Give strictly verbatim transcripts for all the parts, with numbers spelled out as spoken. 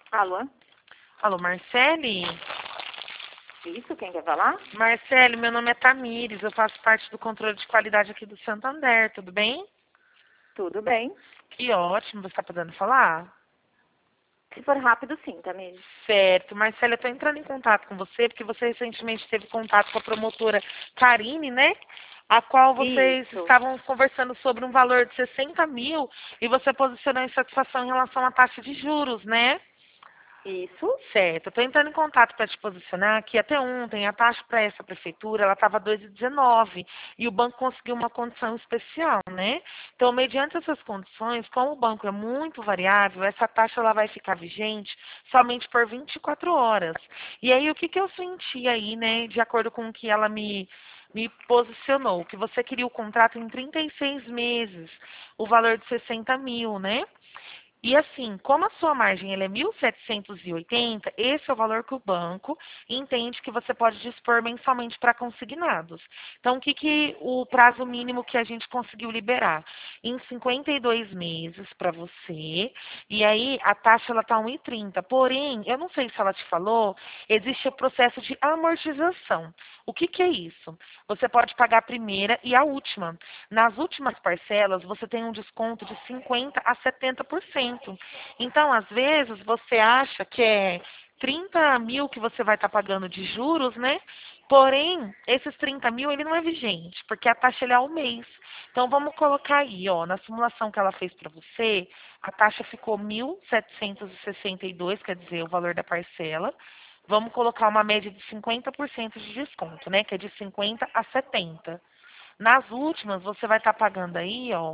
Alô? Alô, Marcele? Isso, quem quer falar? Marcele, meu nome é Tamires, eu faço parte do controle de qualidade aqui do Santander, tudo bem? Tudo bem. Que ótimo, você está podendo falar? Se for rápido, sim, Tamires. Certo. Marcele, eu estou entrando em contato com você porque você recentemente teve contato com a promotora Karine, né? A qual vocês Isso, estavam conversando sobre um valor de sessenta mil e você posicionou insatisfação em relação à taxa de juros, né? isso. Certo, estou entrando em contato para te posicionar que até ontem a taxa para essa prefeitura ela estava dois vírgula dezenove e o banco conseguiu uma condição especial, né? Então, mediante essas condições, como o banco é muito variável, essa taxa ela vai ficar vigente somente por vinte e quatro horas. E aí, o que, que eu senti aí, né, de acordo com o que ela me, me posicionou? Que você queria o contrato em trinta e seis meses, o valor de sessenta mil, né? E assim, como a sua margem ela é mil setecentos e oitenta, esse é o valor que o banco entende que você pode dispor mensalmente para consignados. Então, o que, que o prazo mínimo que a gente conseguiu liberar? Em cinquenta e dois meses para você, e aí a taxa ela está um vírgula trinta. Porém, eu não sei se ela te falou, existe o processo de amortização. O que, que é isso? Você pode pagar a primeira e a última. Nas últimas parcelas, você tem um desconto de cinquenta a setenta por cento. Então, às vezes, você acha que é trinta mil que você vai estar pagando de juros, né? Porém, esses trinta mil, ele não é vigente, porque a taxa ele é ao mês. Então, vamos colocar aí, ó, na simulação que ela fez para você, a taxa ficou mil setecentos e sessenta e dois, quer dizer, o valor da parcela. Vamos colocar uma média de cinquenta por cento de desconto, né? Que é de cinquenta a setenta. Nas últimas, você vai estar pagando aí, ó,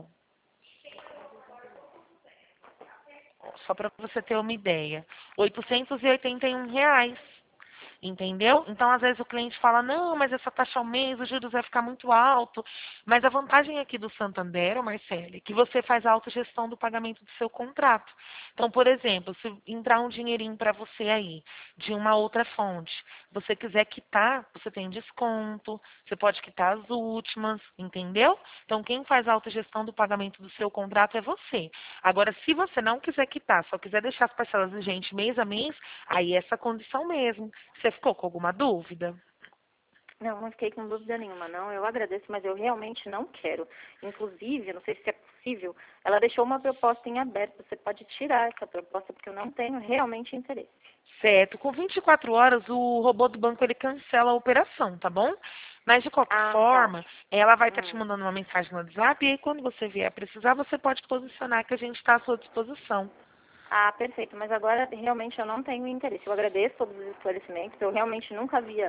só para você ter uma ideia, oitocentos e oitenta e um reais. Entendeu? Então, às vezes o cliente fala, não, mas essa taxa ao mês, os juros vai ficar muito alto. Mas a vantagem aqui do Santander, ô Marcele, é que você faz a autogestão do pagamento do seu contrato. Então, por exemplo, se entrar um dinheirinho para você aí, de uma outra fonte, você quiser quitar, você tem desconto, você pode quitar as últimas, entendeu? Então, quem faz a autogestão do pagamento do seu contrato é você. Agora, se você não quiser quitar, só quiser deixar as parcelas vigentes mês a mês, aí é essa condição mesmo. Você ficou com alguma dúvida? Não, não fiquei com dúvida nenhuma, não. Eu agradeço, mas eu realmente não quero. Inclusive, eu não sei se é possível, ela deixou uma proposta em aberto. Você pode tirar essa proposta, porque eu não tenho realmente interesse. Certo. Com vinte e quatro horas, o robô do banco ele cancela a operação, tá bom? Mas de qualquer Ah, tá. forma, ela vai estar te Hum. mandando uma mensagem no WhatsApp e aí quando você vier precisar, você pode posicionar que a gente está à sua disposição. Ah, perfeito. Mas agora realmente eu não tenho interesse. Eu agradeço todos os esclarecimentos. Eu realmente nunca havia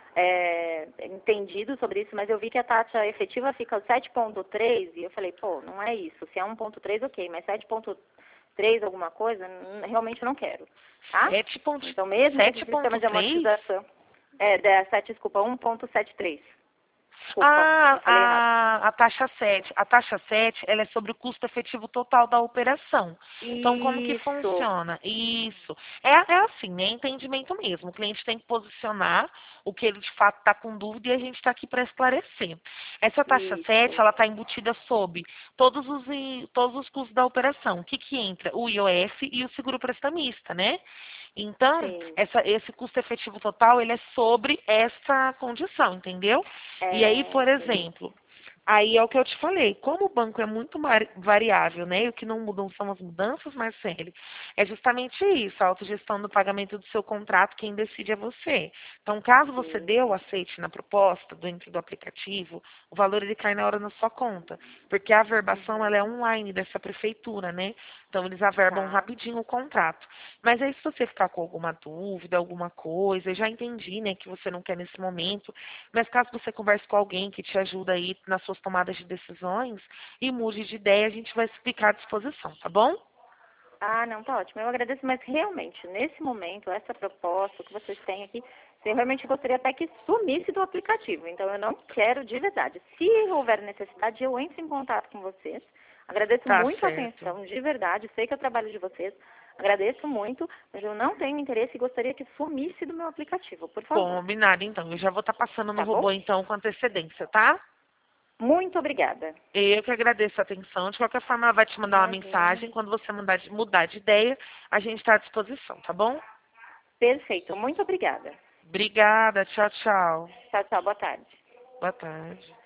é, entendido sobre isso, mas eu vi que a taxa efetiva fica sete ponto três e eu falei, pô, não é isso. Se é um ponto três, ok, mas sete ponto três alguma coisa, n- realmente eu não quero, tá? Então, mesmo que esse sistema de sete ponto três? amortização... É, da sete, desculpa, um ponto setenta e três. Desculpa, Ah, eu falei errado. a, a taxa sete. A taxa sete, ela é sobre o custo efetivo total da operação. Então, como que Isso, funciona? Isso. É, é assim, né? Entendimento mesmo. O cliente tem que posicionar o que ele de fato está com dúvida e a gente está aqui para esclarecer. Essa taxa sete, isso, ela está embutida sob todos os, i- todos os custos da operação. O que que entra? O I O F e o seguro prestamista, né? Então, sim. essa- esse custo efetivo total, ele é sobre essa condição, entendeu? E aí, É, por entendi. exemplo, aí é o que eu te falei, como o banco é muito mari- variável, né? E o que não mudam são as mudanças, Marcele, é justamente isso, a autogestão do pagamento do seu contrato, quem decide é você. Então, caso você dê o Isso. aceite na proposta dentro do aplicativo, o valor ele cai na hora na sua conta, porque a averbação ela Uhum. é online dessa prefeitura, né? Então, eles averbam Tá. rapidinho o contrato. Mas aí, se você ficar com alguma dúvida, alguma coisa, eu já entendi, né, que você não quer nesse momento, mas caso você converse com alguém que te ajuda aí nas suas tomadas de decisões e mude de ideia, a gente vai explicar à disposição, tá bom? Ah, não, tá ótimo. Eu agradeço, mas realmente, nesse momento, essa proposta que vocês têm aqui, eu realmente gostaria até que sumisse do aplicativo. Então, eu não quero de verdade. Se houver necessidade, eu entro em contato com vocês. Agradeço Tá muito a certo. atenção, de verdade. Sei que é o trabalho de vocês. Agradeço muito, mas eu não tenho interesse e gostaria que sumisse do meu aplicativo, por favor. Combinado, então. Eu já vou estar passando no Tá bom? robô, então, com antecedência, tá? Muito obrigada. Eu que agradeço a atenção. De qualquer forma, ela vai te mandar uma Imagina. mensagem. Quando você mudar de, mudar de ideia, a gente está à disposição, tá bom? Perfeito. Muito obrigada. Obrigada. Tchau, tchau. Tchau, tchau. Boa tarde. Boa tarde.